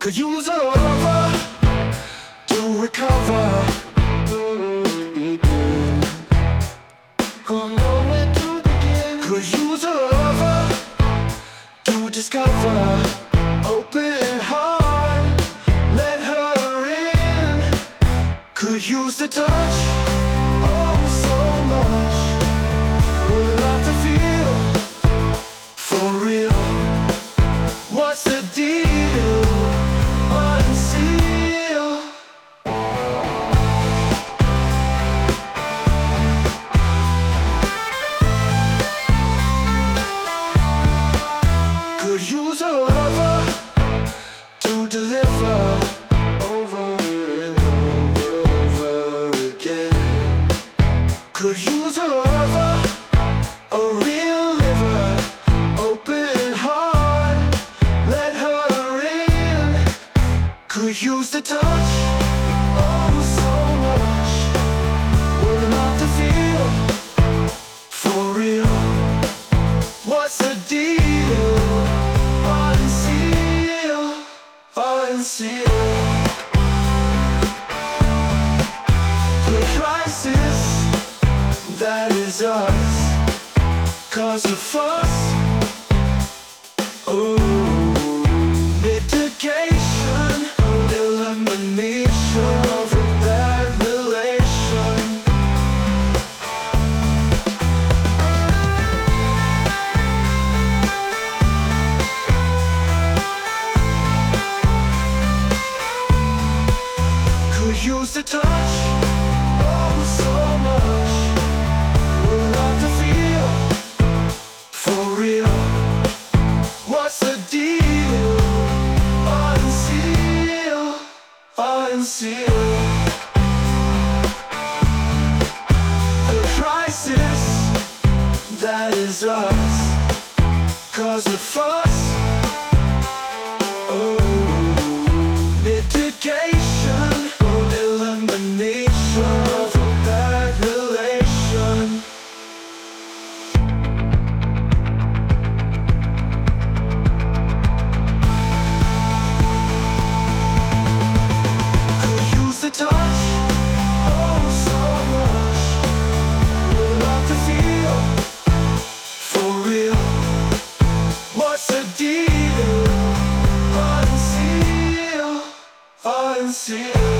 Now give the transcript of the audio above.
Could use a lover to recover. Don't know where to begin. Could use a lover to discover. Open heart, let her in. Could use the touch, oh so much. Would love to feel for real. What's the deal? Unseal. Could use a lover to deliver. Over and over again. Could use a lover, a real liver. Open heart, let her in. Could use the touch, oh so much. Would love to feel for real. What's the deal? Unseal, unseal. The crisis, that is us. Cause of fuss, oh, litigation, elimination of a bad relation. Could use the touch, oh so much. Would love to feel for real. What's the deal? Unseal, unseal. The crisis, that is us. Cause of fuss, oh, litigation, elimination of a bad relation. Could use the touch, oh so much. Would love to feel for real. What's the deal? Unseal, unseal.